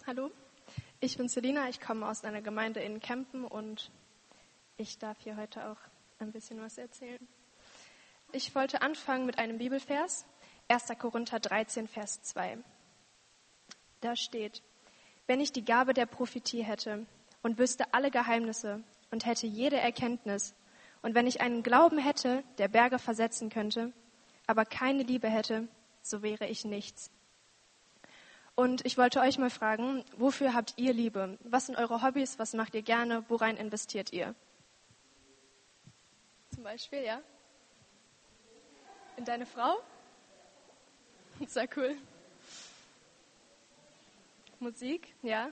Hallo, ich bin Selina, ich komme aus einer Gemeinde in Kempen und ich darf hier heute auch ein bisschen was erzählen. Ich wollte anfangen mit einem Bibelvers, 1. Korinther 13, Vers 2. Da steht: Wenn ich die Gabe der Prophetie hätte und wüsste alle Geheimnisse und hätte jede Erkenntnis, und wenn ich einen Glauben hätte, der Berge versetzen könnte, aber keine Liebe hätte, so wäre ich nichts. Und ich wollte euch mal fragen, wofür habt ihr Liebe? Was sind eure Hobbys? Was macht ihr gerne? Worein investiert ihr? Zum Beispiel, ja? In deine Frau? Sehr cool. Musik, ja?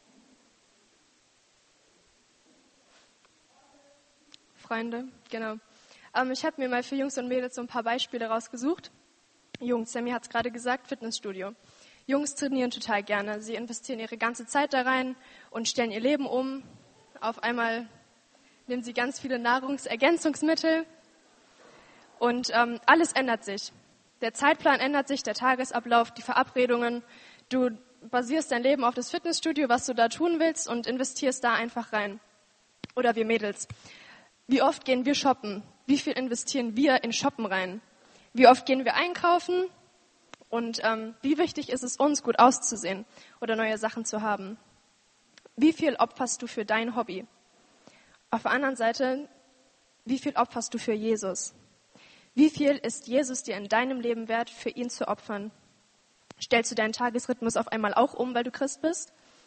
Freunde, genau. Ich habe mir mal für Jungs und Mädels so ein paar Beispiele rausgesucht. Jungs, Sammy hat es gerade gesagt, Fitnessstudio. Jungs trainieren total gerne. Sie investieren ihre ganze Zeit da rein und stellen ihr Leben um. Auf einmal nehmen sie ganz viele Nahrungsergänzungsmittel und alles ändert sich. Der Zeitplan ändert sich, der Tagesablauf, die Verabredungen. Du basierst dein Leben auf das Fitnessstudio, was du da tun willst und investierst da einfach rein. Oder wir Mädels. Wie oft gehen wir shoppen? Wie viel investieren wir in Shoppen rein? Wie oft gehen wir einkaufen? Und wie wichtig ist es uns, gut auszusehen oder neue Sachen zu haben? Wie viel opferst du für dein Hobby? Auf der anderen Seite, wie viel opferst du für Jesus? Wie viel ist Jesus dir in deinem Leben wert, für ihn zu opfern? Stellst du deinen Tagesrhythmus auf einmal auch um, weil du Christ bist?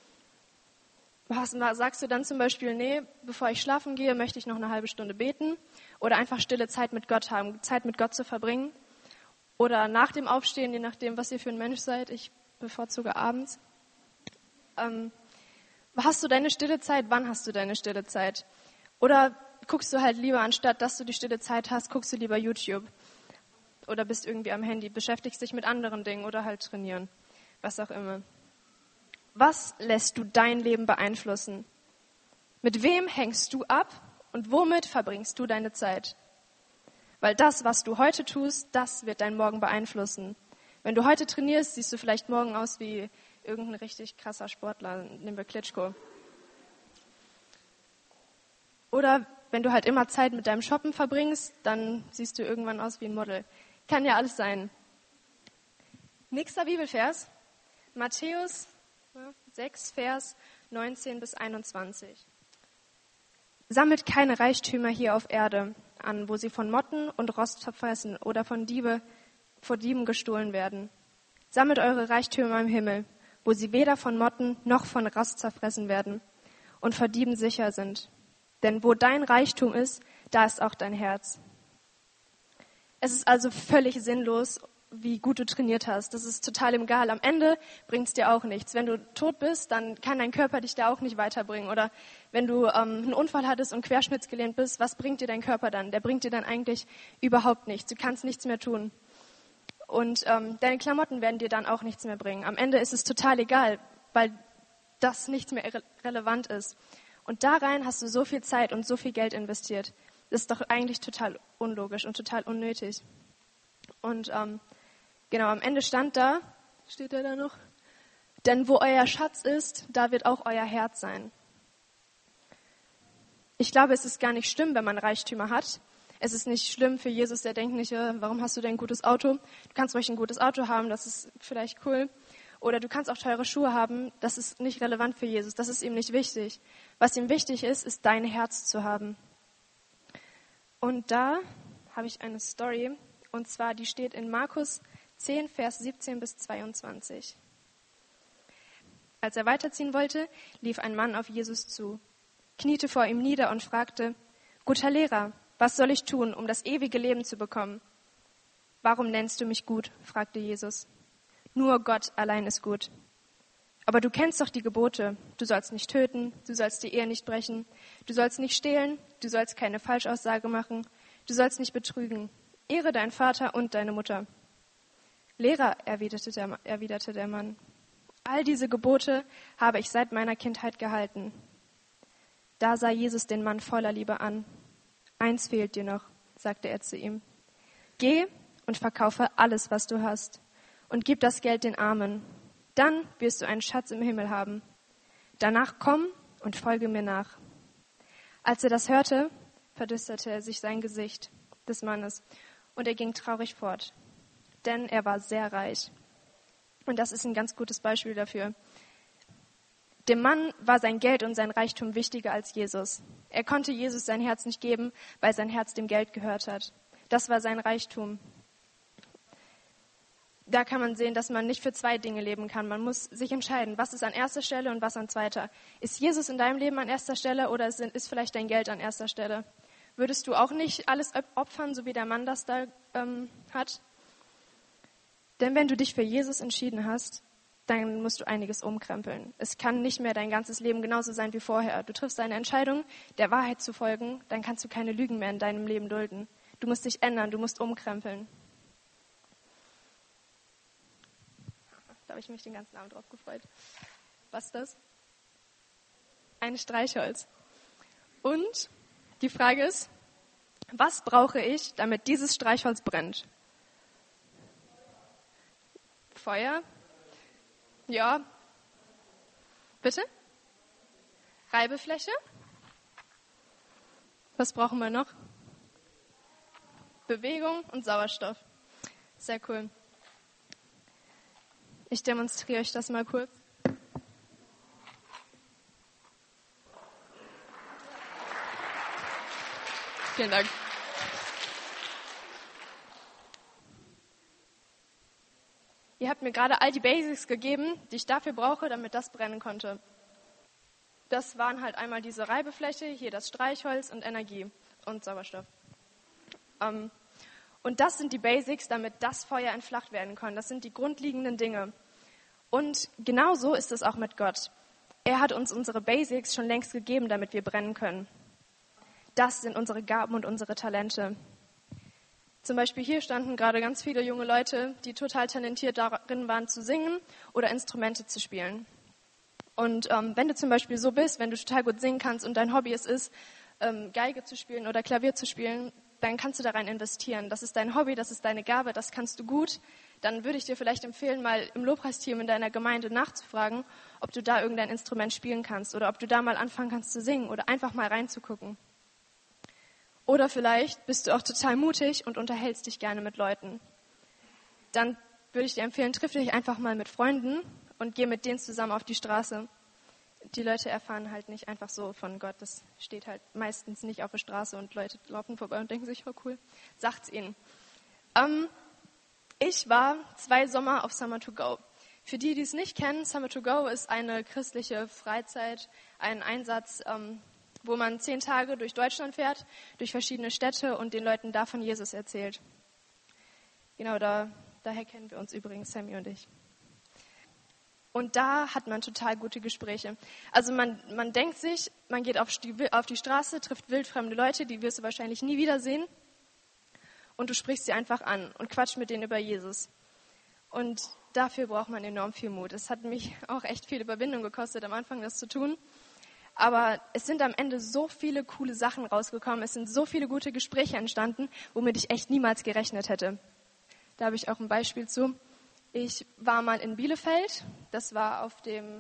Sagst du dann zum Beispiel, nee, bevor ich schlafen gehe, möchte ich noch eine halbe Stunde beten oder einfach stille Zeit mit Gott haben, Zeit mit Gott zu verbringen? Oder nach dem Aufstehen, je nachdem, was ihr für ein Mensch seid. Ich bevorzuge abends. Hast du deine stille Zeit? Wann hast du deine stille Zeit? Oder guckst du halt lieber, anstatt dass du die stille Zeit hast, guckst du lieber YouTube? Oder bist irgendwie am Handy, beschäftigst dich mit anderen Dingen oder halt trainieren, was auch immer. Was lässt du dein Leben beeinflussen? Mit wem hängst du ab und womit verbringst du deine Zeit? Weil das, was du heute tust, das wird dein Morgen beeinflussen. Wenn du heute trainierst, siehst du vielleicht morgen aus wie irgendein richtig krasser Sportler, nehmen wir Klitschko. Oder wenn du halt immer Zeit mit deinem Shoppen verbringst, dann siehst du irgendwann aus wie ein Model. Kann ja alles sein. Nächster Bibelvers, Matthäus 6, Vers 19 bis 21. Sammelt keine Reichtümer hier auf Erde an, wo sie von Motten und Rost verfressen oder vor Dieben gestohlen werden. Sammelt eure Reichtümer im Himmel, wo sie weder von Motten noch von Rost zerfressen werden und vor Dieben sicher sind. Denn wo dein Reichtum ist, da ist auch dein Herz. Es ist also völlig sinnlos, wie gut du trainiert hast. Das ist total egal. Am Ende bringt es dir auch nichts. Wenn du tot bist, dann kann dein Körper dich da auch nicht weiterbringen. Oder wenn du einen Unfall hattest und querschnittsgelähmt bist, was bringt dir dein Körper dann? Der bringt dir dann eigentlich überhaupt nichts. Du kannst nichts mehr tun. Und deine Klamotten werden dir dann auch nichts mehr bringen. Am Ende ist es total egal, weil das nichts mehr relevant ist. Und da rein hast du so viel Zeit und so viel Geld investiert. Das ist doch eigentlich total unlogisch und total unnötig. Und genau, am Ende steht er da noch? Denn wo euer Schatz ist, da wird auch euer Herz sein. Ich glaube, es ist gar nicht schlimm, wenn man Reichtümer hat. Es ist nicht schlimm für Jesus, der denkt nicht, warum hast du denn ein gutes Auto? Du kannst ruhig ein gutes Auto haben, das ist vielleicht cool. Oder du kannst auch teure Schuhe haben, das ist nicht relevant für Jesus, das ist ihm nicht wichtig. Was ihm wichtig ist dein Herz zu haben. Und da habe ich eine Story, und zwar, die steht in Markus 10, Vers 17 bis 22. Als er weiterziehen wollte, lief ein Mann auf Jesus zu, kniete vor ihm nieder und fragte: Guter Lehrer, was soll ich tun, um das ewige Leben zu bekommen? Warum nennst du mich gut? Fragte Jesus. Nur Gott allein ist gut. Aber du kennst doch die Gebote. Du sollst nicht töten, du sollst die Ehe nicht brechen, du sollst nicht stehlen, du sollst keine Falschaussage machen, du sollst nicht betrügen. Ehre deinen Vater und deine Mutter. Lehrer, erwiderte der Mann, all diese Gebote habe ich seit meiner Kindheit gehalten. Da sah Jesus den Mann voller Liebe an. Eins fehlt dir noch, sagte er zu ihm. Geh und verkaufe alles, was du hast, und gib das Geld den Armen. Dann wirst du einen Schatz im Himmel haben. Danach komm und folge mir nach. Als er das hörte, verdüsterte er sich sein Gesicht des Mannes und er ging traurig fort, denn er war sehr reich. Und das ist ein ganz gutes Beispiel dafür. Dem Mann war sein Geld und sein Reichtum wichtiger als Jesus. Er konnte Jesus sein Herz nicht geben, weil sein Herz dem Geld gehört hat. Das war sein Reichtum. Da kann man sehen, dass man nicht für zwei Dinge leben kann. Man muss sich entscheiden, was ist an erster Stelle und was an zweiter. Ist Jesus in deinem Leben an erster Stelle oder ist vielleicht dein Geld an erster Stelle? Würdest du auch nicht alles opfern, so wie der Mann das da hat? Denn wenn du dich für Jesus entschieden hast, dann musst du einiges umkrempeln. Es kann nicht mehr dein ganzes Leben genauso sein wie vorher. Du triffst eine Entscheidung, der Wahrheit zu folgen, dann kannst du keine Lügen mehr in deinem Leben dulden. Du musst dich ändern, du musst umkrempeln. Da habe ich mich den ganzen Abend drauf gefreut. Was ist das? Ein Streichholz. Und die Frage ist, was brauche ich, damit dieses Streichholz brennt? Feuer? Ja. Bitte? Reibefläche? Was brauchen wir noch? Bewegung und Sauerstoff. Sehr cool. Ich demonstriere euch das mal kurz. Vielen Dank. Ihr habt mir gerade all die Basics gegeben, die ich dafür brauche, damit das brennen konnte. Das waren halt einmal diese Reibefläche, hier das Streichholz und Energie und Sauerstoff. Und das sind die Basics, damit das Feuer entfacht werden kann. Das sind die grundlegenden Dinge. Und genauso ist es auch mit Gott. Er hat uns unsere Basics schon längst gegeben, damit wir brennen können. Das sind unsere Gaben und unsere Talente. Zum Beispiel hier standen gerade ganz viele junge Leute, die total talentiert darin waren zu singen oder Instrumente zu spielen. Und wenn du zum Beispiel so bist, wenn du total gut singen kannst und dein Hobby es ist, Geige zu spielen oder Klavier zu spielen, dann kannst du da rein investieren. Das ist dein Hobby, das ist deine Gabe, das kannst du gut. Dann würde ich dir vielleicht empfehlen, mal im Lobpreisteam in deiner Gemeinde nachzufragen, ob du da irgendein Instrument spielen kannst oder ob du da mal anfangen kannst zu singen oder einfach mal reinzugucken. Oder vielleicht bist du auch total mutig und unterhältst dich gerne mit Leuten. Dann würde ich dir empfehlen, triff dich einfach mal mit Freunden und geh mit denen zusammen auf die Straße. Die Leute erfahren halt nicht einfach so von Gott. Das steht halt meistens nicht auf der Straße und Leute laufen vorbei und denken sich, oh cool, sagt's ihnen. Ich war 2 Sommer auf Summer to Go. Für die, die es nicht kennen, Summer to Go ist eine christliche Freizeit, ein Einsatz, wo man 10 Tage durch Deutschland fährt, durch verschiedene Städte und den Leuten da von Jesus erzählt. Genau, daher kennen wir uns übrigens, Sammy und ich. Und da hat man total gute Gespräche. Also man denkt sich, man geht auf die Straße, trifft wildfremde Leute, die wirst du wahrscheinlich nie wiedersehen. Und du sprichst sie einfach an und quatscht mit denen über Jesus. Und dafür braucht man enorm viel Mut. Es hat mich auch echt viel Überwindung gekostet, am Anfang das zu tun. Aber es sind am Ende so viele coole Sachen rausgekommen. Es sind so viele gute Gespräche entstanden, womit ich echt niemals gerechnet hätte. Da habe ich auch ein Beispiel zu. Ich war mal in Bielefeld. Das war auf der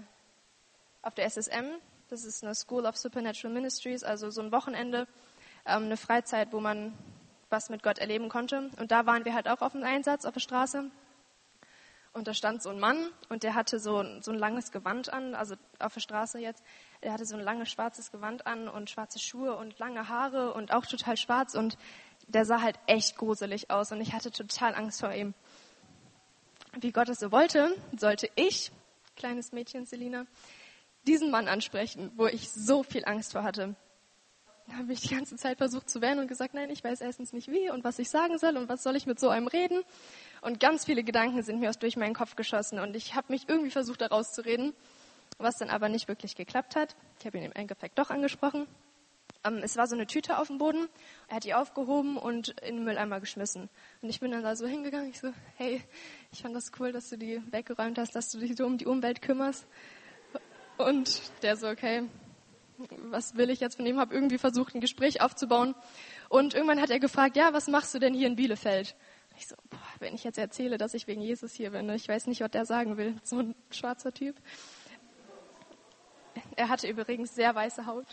SSM. Das ist eine School of Supernatural Ministries, also so ein Wochenende, eine Freizeit, wo man was mit Gott erleben konnte. Und da waren wir halt auch auf dem Einsatz auf der Straße. Und da stand so ein Mann und der hatte so ein langes Gewand an, also auf der Straße jetzt. Der hatte so ein langes schwarzes Gewand an und schwarze Schuhe und lange Haare und auch total schwarz. Und der sah halt echt gruselig aus und ich hatte total Angst vor ihm. Wie Gott es so wollte, sollte ich, kleines Mädchen Selina, diesen Mann ansprechen, wo ich so viel Angst vor hatte. Da habe ich die ganze Zeit versucht zu wehren und gesagt, nein, ich weiß erstens nicht wie und was ich sagen soll und was soll ich mit so einem reden. Und ganz viele Gedanken sind mir durch meinen Kopf geschossen und ich habe mich irgendwie versucht, da rauszureden, was dann aber nicht wirklich geklappt hat. Ich habe ihn im Endeffekt doch angesprochen. Es war so eine Tüte auf dem Boden, er hat die aufgehoben und in den Mülleimer geschmissen. Und ich bin dann da so hingegangen, ich so, hey, ich fand das cool, dass du die weggeräumt hast, dass du dich so um die Umwelt kümmerst. Und der so, okay, was will ich jetzt von ihm? Habe irgendwie versucht, ein Gespräch aufzubauen. Und irgendwann hat er gefragt, ja, was machst du denn hier in Bielefeld? Und ich so, boah, wenn ich jetzt erzähle, dass ich wegen Jesus hier bin, ich weiß nicht, was der sagen will, so ein schwarzer Typ. Er hatte übrigens sehr weiße Haut.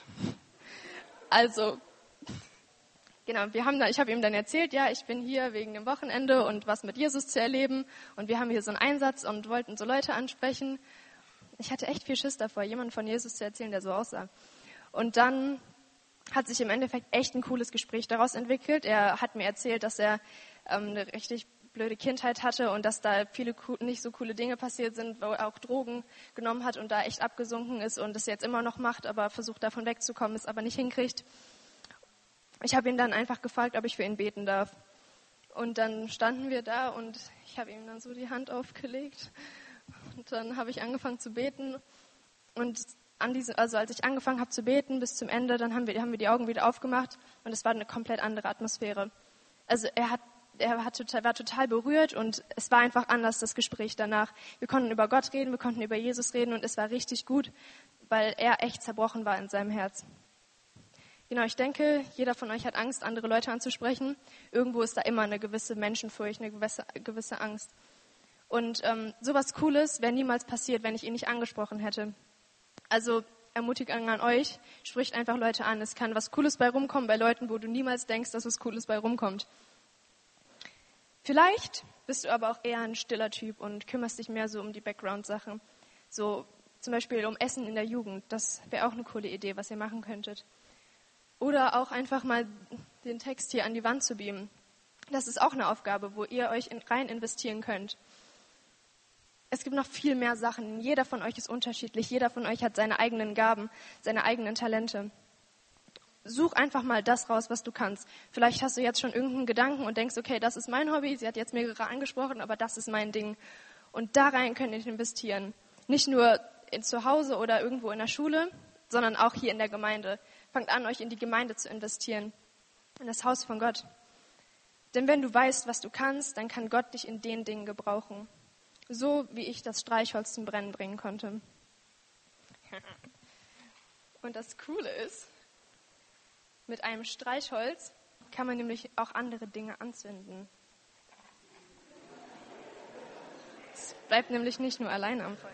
Also, genau, ich habe ihm dann erzählt, ja, ich bin hier wegen dem Wochenende und was mit Jesus zu erleben. Und wir haben hier so einen Einsatz und wollten so Leute ansprechen. Ich hatte echt viel Schiss davor, jemanden von Jesus zu erzählen, der so aussah. Und dann hat sich im Endeffekt echt ein cooles Gespräch daraus entwickelt. Er hat mir erzählt, dass er eine richtig blöde Kindheit hatte und dass da viele nicht so coole Dinge passiert sind, wo er auch Drogen genommen hat und da echt abgesunken ist und das jetzt immer noch macht, aber versucht davon wegzukommen, es aber nicht hinkriegt. Ich habe ihn dann einfach gefragt, ob ich für ihn beten darf. Und dann standen wir da und ich habe ihm dann so die Hand aufgelegt und dann habe ich angefangen zu beten und als ich angefangen habe zu beten bis zum Ende, dann haben wir die Augen wieder aufgemacht und es war eine komplett andere Atmosphäre. Also er war total berührt und es war einfach anders, das Gespräch danach. Wir konnten über Gott reden, wir konnten über Jesus reden und es war richtig gut, weil er echt zerbrochen war in seinem Herz. Genau, ich denke, jeder von euch hat Angst, andere Leute anzusprechen. Irgendwo ist da immer eine gewisse Menschenfurcht, eine gewisse Angst. Und sowas Cooles wäre niemals passiert, wenn ich ihn nicht angesprochen hätte. Also Ermutigung an euch, spricht einfach Leute an. Es kann was Cooles bei rumkommen bei Leuten, wo du niemals denkst, dass was Cooles bei rumkommt. Vielleicht bist du aber auch eher ein stiller Typ und kümmerst dich mehr so um die Background-Sache. So zum Beispiel um Essen in der Jugend. Das wäre auch eine coole Idee, was ihr machen könntet. Oder auch einfach mal den Text hier an die Wand zu beamen. Das ist auch eine Aufgabe, wo ihr euch rein investieren könnt. Es gibt noch viel mehr Sachen. Jeder von euch ist unterschiedlich. Jeder von euch hat seine eigenen Gaben, seine eigenen Talente. Such einfach mal das raus, was du kannst. Vielleicht hast du jetzt schon irgendeinen Gedanken und denkst, okay, das ist mein Hobby. Sie hat jetzt mehrere angesprochen, aber das ist mein Ding. Und da rein könnt ihr investieren. Nicht nur zu Hause oder irgendwo in der Schule, sondern auch hier in der Gemeinde. Fangt an, euch in die Gemeinde zu investieren, in das Haus von Gott. Denn wenn du weißt, was du kannst, dann kann Gott dich in den Dingen gebrauchen. So wie ich das Streichholz zum Brennen bringen konnte. Und das Coole ist, mit einem Streichholz kann man nämlich auch andere Dinge anzünden. Es bleibt nämlich nicht nur alleine am Feuer.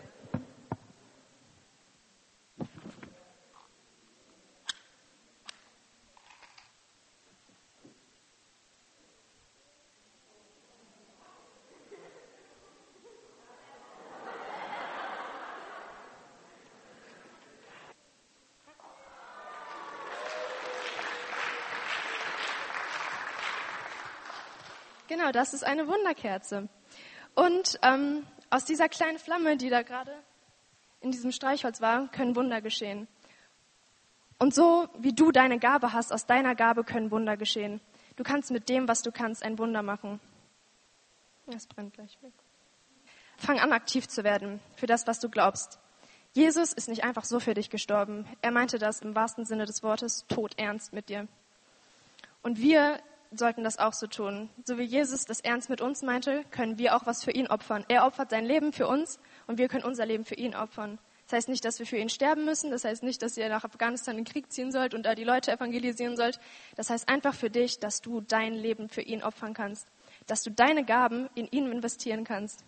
Genau, das ist eine Wunderkerze. Und aus dieser kleinen Flamme, die da gerade in diesem Streichholz war, können Wunder geschehen. Und so wie du deine Gabe hast, aus deiner Gabe können Wunder geschehen. Du kannst mit dem, was du kannst, ein Wunder machen. Das brennt gleich weg. Fang an, aktiv zu werden für das, was du glaubst. Jesus ist nicht einfach so für dich gestorben. Er meinte das im wahrsten Sinne des Wortes todernst mit dir. Und wir sollten das auch so tun. So wie Jesus das ernst mit uns meinte, können wir auch was für ihn opfern. Er opfert sein Leben für uns und wir können unser Leben für ihn opfern. Das heißt nicht, dass wir für ihn sterben müssen. Das heißt nicht, dass ihr nach Afghanistan in den Krieg ziehen sollt und da die Leute evangelisieren sollt. Das heißt einfach für dich, dass du dein Leben für ihn opfern kannst. Dass du deine Gaben in ihn investieren kannst.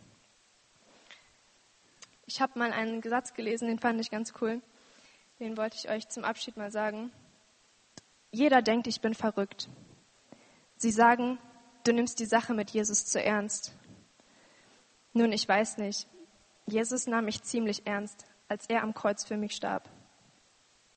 Ich habe mal einen Satz gelesen, den fand ich ganz cool. Den wollte ich euch zum Abschied mal sagen. Jeder denkt, ich bin verrückt. Sie sagen, du nimmst die Sache mit Jesus zu ernst. Nun, ich weiß nicht. Jesus nahm mich ziemlich ernst, als er am Kreuz für mich starb.